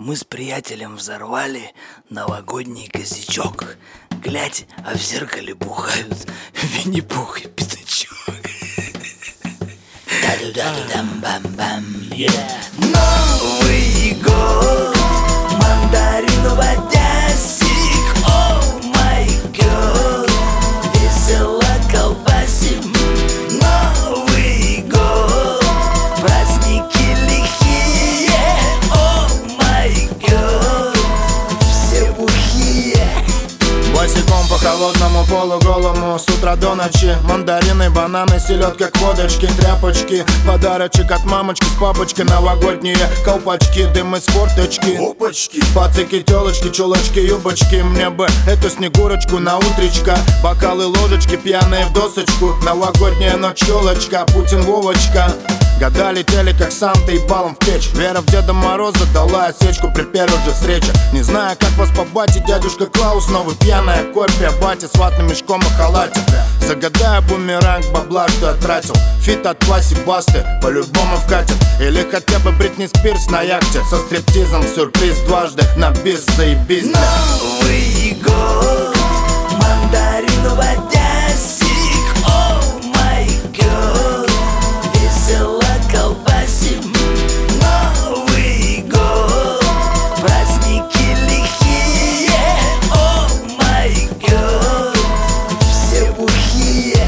Мы с приятелем взорвали новогодний косячок. Глядь, а в зеркале бухают Винни-Пух и Пятачок. Новый год, мандарин водясик. О май год, весело колбасим. Новый год, праздники лихие. О май год, все бухие. Босиком по холодному полуголому с утра до ночи. Мандарины, бананы, селедка к водочке, тряпочки, подарочек от мамочки с папочкой. Новогодние колпачки, дым из форточки, опачки, пацики, телочки, чулочки, юбочки. Мне бы эту снегурочку на утречко, бокалы, ложечки, пьяные в досочку. Новогодняя ночь, елочка, Путин, Вовочка. Года летели как Санта и балом в печь. Вера в Деда Мороза дала осечку при первой же встрече. Не знаю, как вас по бате, дядюшка Клаус новый. Пьяная копия бати с ватным мешком и халате. Загадаю бумеранг бабла, что я тратил. Фит от Класси Басты по-любому вкатит. Или хотя бы Бритни Спирс на яхте со стриптизом, сюрприз дважды на бис, заебись. Новый год, мандарин водясик. О май год, весело колбасим. Новый год, праздники лихие. О май год, все бухие.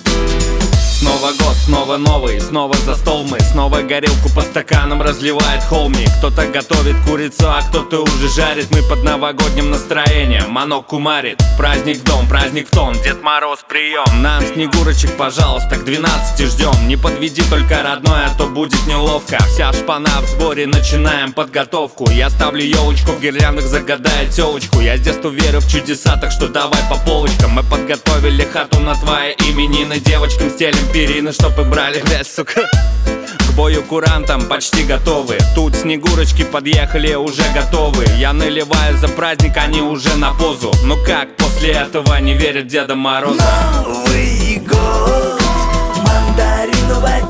Снова год, снова новый, снова за стол мы. Снова горелку по стаканам разливает холмик. Кто-то готовит курицу, а кто-то уже жарит. Мы под новогодним настроением, манок кумарит. Праздник в дом, праздник в тон, Дед Мороз прием. Нам снегурочек, пожалуйста, к 12 ждем. Не подведи только родной, а то будет неловко. Вся шпана в сборе, начинаем подготовку. Я ставлю елочку, в гирляндах загадает телочку. Я с детства верю в чудеса, так что давай по полочкам. Мы подготовили хату на твои именины. Девочкам стелим перины, чтоб и брали грязь, сука. К бою курантам почти готовы. Тут снегурочки подъехали, уже готовы. Я наливаю за праздник, они уже на позу. Ну как после этого не верят в Деда Мороза? Новый год, мандарин водясик.